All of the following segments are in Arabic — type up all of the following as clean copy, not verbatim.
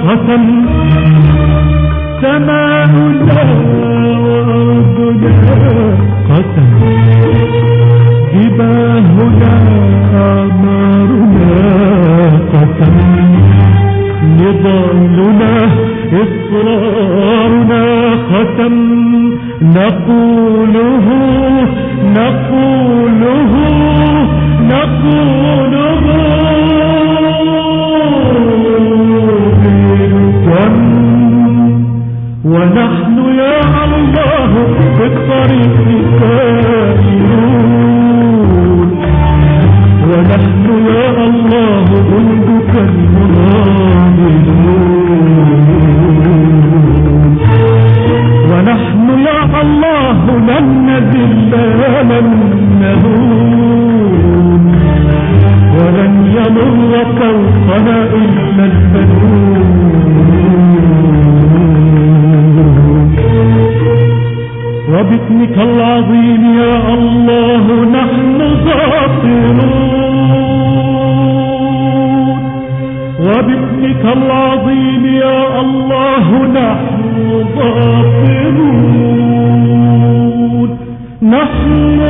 قسم سماؤنا وأرضنا قسم جباهنا أعمارنا قسم نضالنا إصرارنا قسم نقوله نقوله نقوله بالدم ونحن يا الله بالطريق سائرون ونحن يا الله جندك المرابطون ونحن يا الله لن نذل ولن نهون ولن يمر فوقنا إلا البنون وباسمك العظيم يا الله نحن ظافرون وباسمك العظيم يا الله نحن ظافرون نحن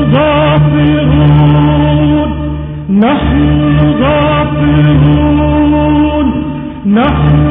ظافرون نحن ظافرون نحن